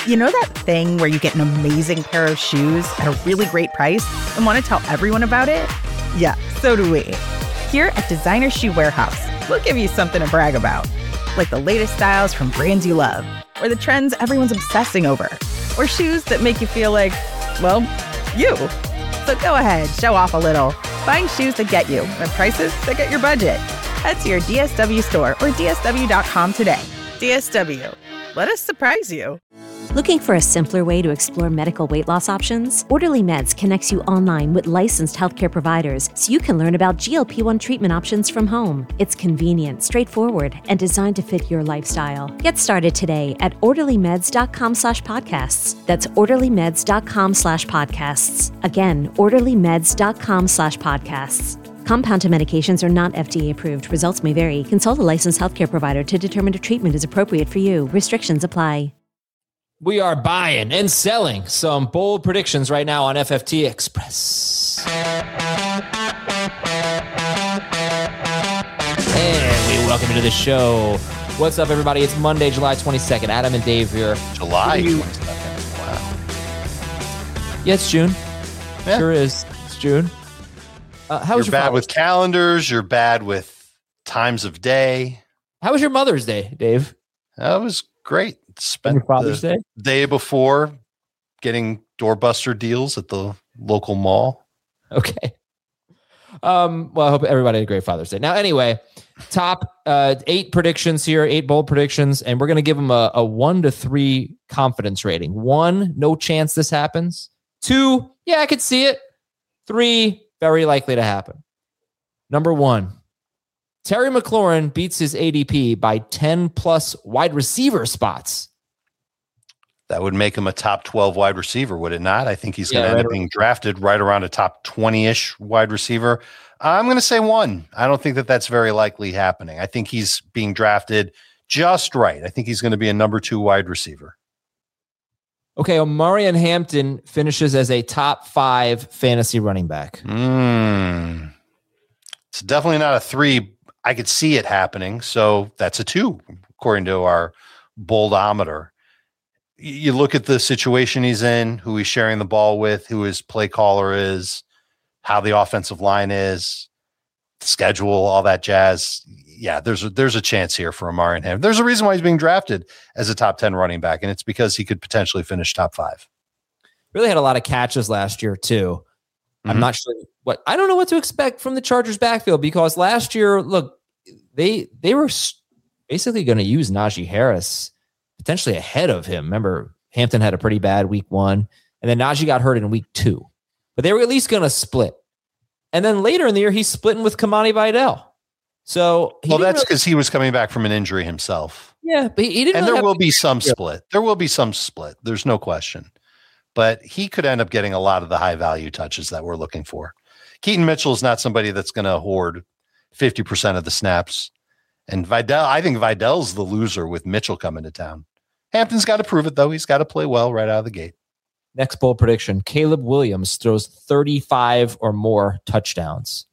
You know that thing where you get an amazing pair of shoes at a really great price and want to tell everyone about it? Yeah, so do we. Here at Designer Shoe Warehouse, we'll give you something to brag about, like the latest styles from brands you love, or the trends everyone's obsessing over, or shoes that make you feel like, well, you. So go ahead, show off a little. Find shoes that get you at prices that get your budget. Head to your DSW store or DSW.com today. DSW, let us surprise you. Looking for a simpler way to explore medical weight loss options? Orderly Meds connects you online with licensed healthcare providers so you can learn about GLP-1 treatment options from home. It's convenient, straightforward, and designed to fit your lifestyle. Get started today at orderlymeds.com/podcasts. That's orderlymeds.com/podcasts. Again, orderlymeds.com/podcasts. Compounded medications are not FDA approved. Results may vary. Consult a licensed healthcare provider to determine if treatment is appropriate for you. Restrictions apply. We are buying and selling some bold predictions right now on FFT Express. And we welcome you to the show. What's up, everybody? It's Monday, July 22nd. Adam and Dave here. July 22nd. Wow. Yeah, it's June. Yeah. Sure is. It's June. How was you're your bad with calendars. You're bad with times of day. How was your Mother's Day, Dave? That was great. Spent your Father's Day? Day before getting doorbuster deals at the local mall. Okay. Well, I hope everybody had a great Father's Day. Now, anyway, top 8 predictions here, 8 bold predictions, and we're going to give them a 1 to 3 confidence rating. 1, no chance this happens. 2, yeah, I could see it. 3, very likely to happen. Number 1, Terry McLaurin beats his ADP by 10 plus wide receiver spots. That would make him a top 12 wide receiver, would it not? I think he's going to end up being drafted right around a top 20-ish wide receiver. I'm going to say 1. I don't think that that's very likely happening. I think he's being drafted just right. I think he's going to be a number 2 wide receiver. Okay, Omarion Hampton finishes as a top 5 fantasy running back. It's definitely not a 3. I could see it happening. So that's a 2, according to our boldometer. You look at the situation he's in, who he's sharing the ball with, who his play caller is, how the offensive line is, the schedule, all that jazz. Yeah, there's a chance here for Omarion Hampton. There's a reason why he's being drafted as a top 10 running back, and it's because he could potentially finish top 5. Really had a lot of catches last year, too. I'm not sure I don't know what to expect from the Chargers backfield, because last year, look, they were basically going to use Najee Harris potentially ahead of him. Remember, Hampton had a pretty bad week 1, and then Najee got hurt in week 2, but they were at least going to split. And then later in the year, he's splitting with Kamani Vidal. So, that's because he was coming back from an injury himself. Yeah, but he didn't. And there will be some split. There will be some split. There's no question. But he could end up getting a lot of the high value touches that we're looking for. Keaton Mitchell is not somebody that's going to hoard 50% of the snaps. And I think Vidal's the loser with Mitchell coming to town. Hampton's got to prove it, though. He's got to play well right out of the gate. Next bold prediction. Caleb Williams throws 35 or more touchdowns.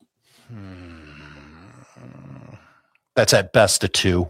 That's at best a 2.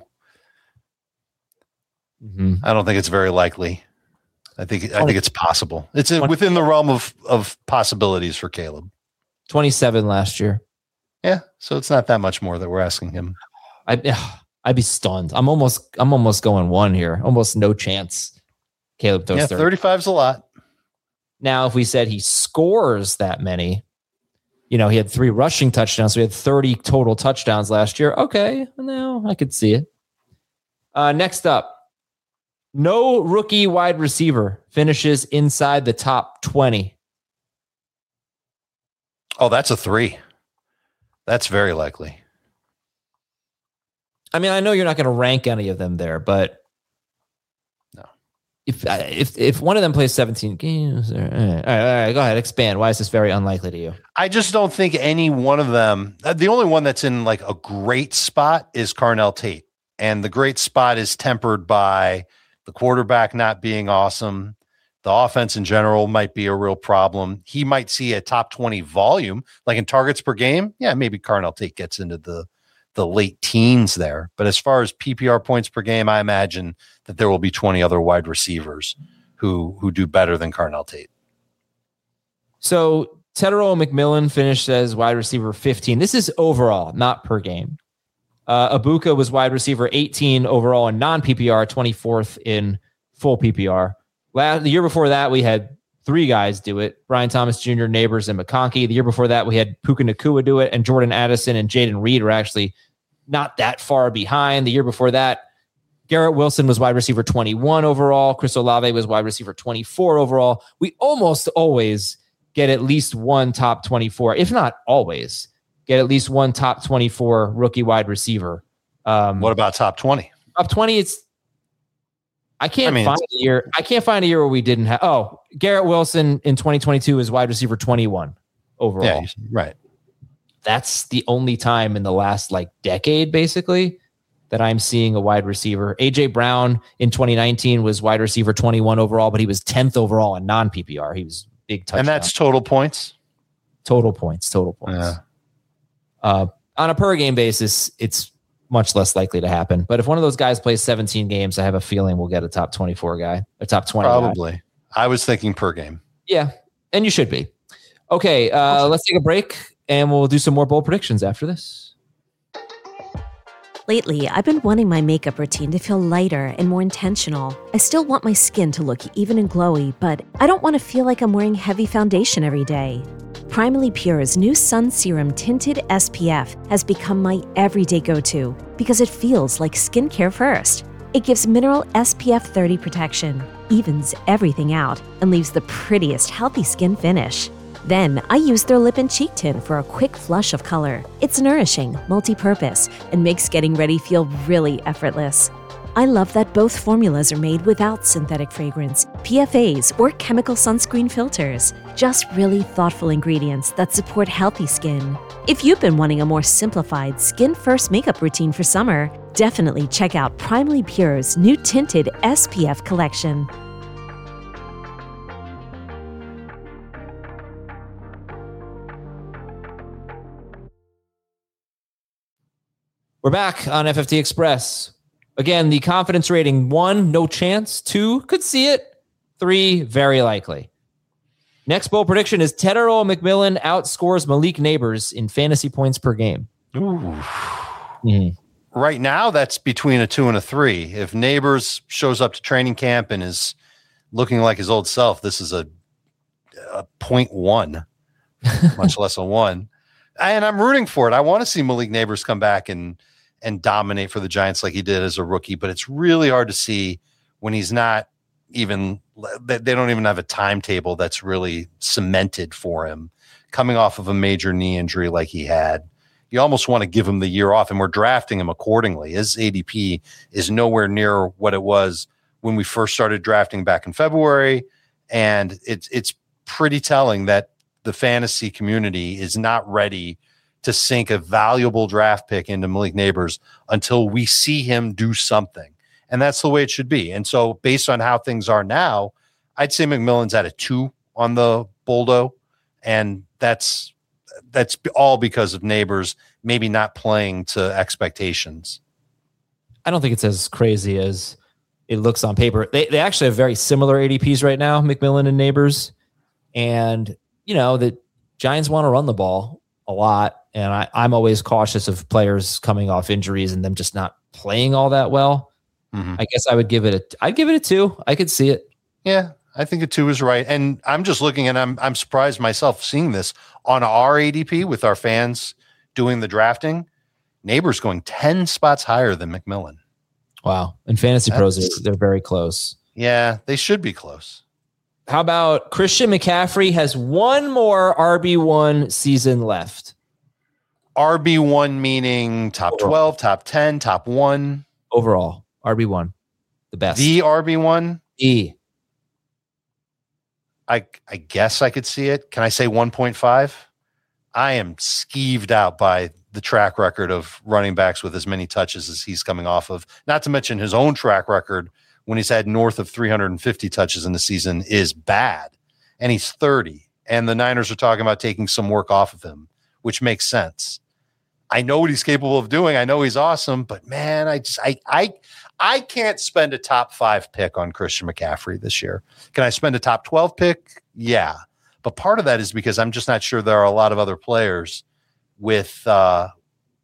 I don't think it's very likely. I think it's possible. It's within the realm of possibilities for Caleb. 27 last year. Yeah, so it's not that much more that we're asking him. I'd be stunned. I'm almost going 1 here. Almost no chance. Caleb throws 35's a lot. Now, if we said he scores that many, he had 3 rushing touchdowns, so he had 30 total touchdowns last year. Okay, now I could see it. Next up, no rookie wide receiver finishes inside the top 20. Oh, that's a 3. That's very likely. I mean, I know you're not going to rank any of them there, but no. If one of them plays 17 games, all right, go ahead, expand. Why is this very unlikely to you? I just don't think any one of them. The only one that's in like a great spot is Carnell Tate, and the great spot is tempered by the quarterback not being awesome. The offense in general might be a real problem. He might see a top 20 volume, like in targets per game. Yeah, maybe Carnell Tate gets into the the late teens there. But as far as PPR points per game, I imagine that there will be 20 other wide receivers who do better than Carnell Tate. So Tetairoa McMillan finished as wide receiver 15. This is overall, not per game. Abuka was wide receiver 18 overall in non-PPR, 24th in full PPR. The year before that, we had 3 guys do it: Brian Thomas Jr., Neighbors, and McConkey. The year before that, we had Puka Nacua do it, and Jordan Addison and Jaden Reed were actually not that far behind. The year before that, Garrett Wilson was wide receiver 21 overall. Chris Olave was wide receiver 24 overall. We almost always get at least one top 24, if not always, get at least one top 24 rookie wide receiver. What about top 20? Top 20, I can't find a year where we didn't have. Oh, Garrett Wilson in 2022 is wide receiver 21 overall. Yeah, right. That's the only time in the last decade, basically, that I'm seeing a wide receiver. AJ Brown in 2019 was wide receiver 21 overall, but he was 10th overall in non-PPR. He was big touchdown. And that's total points? Total points. Yeah. On a per game basis, it's much less likely to happen. But if one of those guys plays 17 games, I have a feeling we'll get a top 24 guy, a top 20 Probably. guy. I was thinking per game. Yeah, and you should be. Okay, let's take a break, and we'll do some more bold predictions after this. Lately, I've been wanting my makeup routine to feel lighter and more intentional. I still want my skin to look even and glowy, but I don't want to feel like I'm wearing heavy foundation every day. Primally Pure's new Sun Serum Tinted SPF has become my everyday go-to because it feels like skincare first. It gives mineral SPF 30 protection, evens everything out, and leaves the prettiest healthy skin finish. Then I use their lip and cheek tint for a quick flush of color. It's nourishing, multi-purpose, and makes getting ready feel really effortless. I love that both formulas are made without synthetic fragrance, PFAs, or chemical sunscreen filters. Just really thoughtful ingredients that support healthy skin. If you've been wanting a more simplified, skin-first makeup routine for summer, definitely check out Primally Pure's new Tinted SPF collection. We're back on FFT Express. Again, the confidence rating: 1, no chance; 2, could see it; 3, very likely. Next bold prediction is Tetairoa McMillan outscores Malik Neighbors in fantasy points per game. Ooh. Right now, that's between a 2 and a 3. If Neighbors shows up to training camp and is looking like his old self, this is a 0.1, much less a 1. And I'm rooting for it. I want to see Malik Neighbors come back and dominate for the Giants like he did as a rookie, but it's really hard to see when he's not even, they don't even have a timetable that's really cemented for him coming off of a major knee injury like he had. You almost want to give him the year off, and we're drafting him accordingly. His ADP is nowhere near what it was when we first started drafting back in February. And it's pretty telling that the fantasy community is not ready to sink a valuable draft pick into Malik Neighbors until we see him do something. And that's the way it should be. And so based on how things are now, I'd say McMillan's at a 2 on the Boldo. And that's all because of Neighbors maybe not playing to expectations. I don't think it's as crazy as it looks on paper. They actually have very similar ADPs right now, McMillan and Neighbors. And, the Giants want to run the ball a lot. And I'm always cautious of players coming off injuries and them just not playing all that well. Mm-hmm. I guess I'd give it a 2. I could see it. Yeah, I think a 2 is right. And I'm just looking, and I'm surprised myself seeing this on our ADP with our fans doing the drafting. Neighbors going 10 spots higher than McMillan. Wow. And Fantasy Pros, they're very close. Yeah, they should be close. How about Christian McCaffrey has one more RB1 season left? RB1 meaning top 12, top 10, top 1? Overall, RB1. The best. The RB1? E. I guess I could see it. Can I say 1.5? I am skeeved out by the track record of running backs with as many touches as he's coming off of. Not to mention his own track record when he's had north of 350 touches in the season is bad. And he's 30. And the Niners are talking about taking some work off of him, which makes sense. I know what he's capable of doing. I know he's awesome, but man, I can't spend a top 5 pick on Christian McCaffrey this year. Can I spend a top 12 pick? Yeah. But part of that is because I'm just not sure there are a lot of other players with the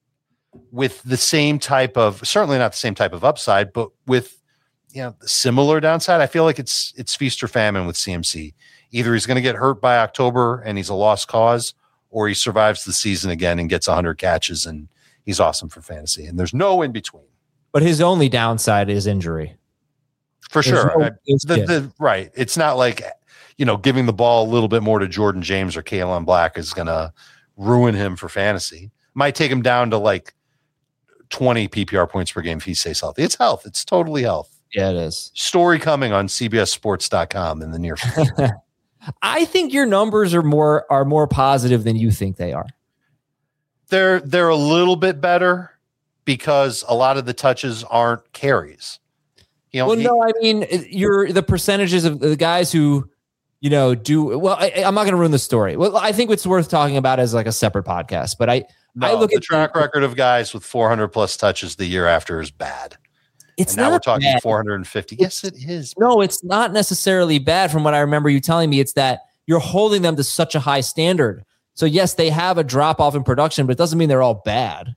same type of, certainly not the same type of upside, but with, similar downside. I feel like it's feast or famine with CMC. Either he's going to get hurt by October and he's a lost cause, or he survives the season again and gets 100 catches and he's awesome for fantasy. And there's no in between. But his only downside is injury. For sure. Right. It's not like, giving the ball a little bit more to Jordan James or Kalen Black is going to ruin him for fantasy. Might take him down to like 20 PPR points per game if he stays healthy. It's health. It's totally health. Yeah, it is. Story coming on CBSSports.com in the near future. I think your numbers are more positive than you think they are. They're a little bit better because a lot of the touches aren't carries. I mean, the percentages of the guys who, do well. I'm not going to ruin the story. Well, I think it's worth talking about as like a separate podcast. But I look at the at track record of guys with 400 plus touches the year after is bad. Now we're talking bad. 450. Yes, it is. No, it's not necessarily bad from what I remember you telling me. It's that you're holding them to such a high standard. So yes, they have a drop off in production, but it doesn't mean they're all bad.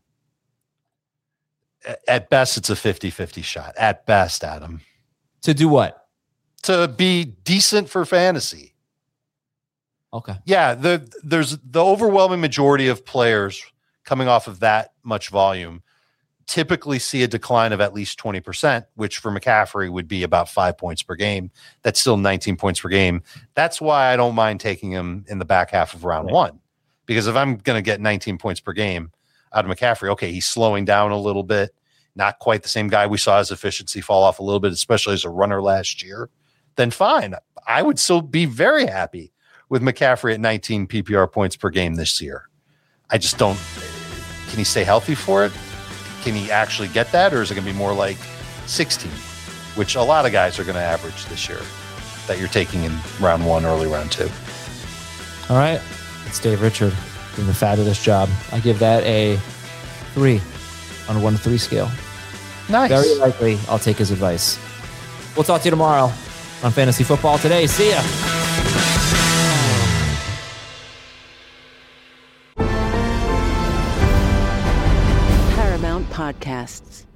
At best, it's a 50-50 shot. At best, Adam. To do what? To be decent for fantasy. Okay. Yeah, there's the overwhelming majority of players coming off of that much volume typically see a decline of at least 20%, which for McCaffrey would be about 5 points per game. That's still 19 points per game. That's why I don't mind taking him in the back half of round one, because if I'm going to get 19 points per game out of McCaffrey, okay, he's slowing down a little bit. Not quite the same guy. We saw his efficiency fall off a little bit, especially as a runner last year. Then fine. I would still be very happy with McCaffrey at 19 PPR points per game this year. I just don't. Can he stay healthy for it? Can he actually get that? Or is it going to be more like 16, which a lot of guys are going to average this year that you're taking in round one, early round two? All right. It's Dave Richard doing a fabulous job. I give that a 3 on a 1 to 3 scale. Nice. Very likely I'll take his advice. We'll talk to you tomorrow on Fantasy Football Today. See ya. Paramount Podcasts.